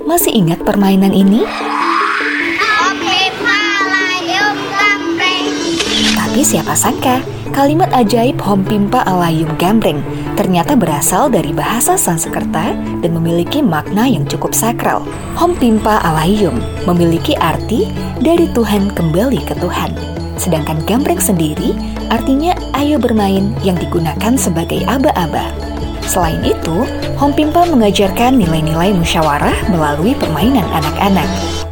Masih ingat permainan ini? Tapi siapa sangka, kalimat ajaib Hompimpa Alayum Gambreng ternyata berasal dari bahasa Sanskerta dan memiliki makna yang cukup sakral. Hompimpa Alayum memiliki arti dari Tuhan kembali ke Tuhan. Sedangkan Gambreng sendiri artinya ayo bermain yang digunakan sebagai aba-aba. Selain itu, Hompimpa mengajarkan nilai-nilai musyawarah melalui permainan anak-anak.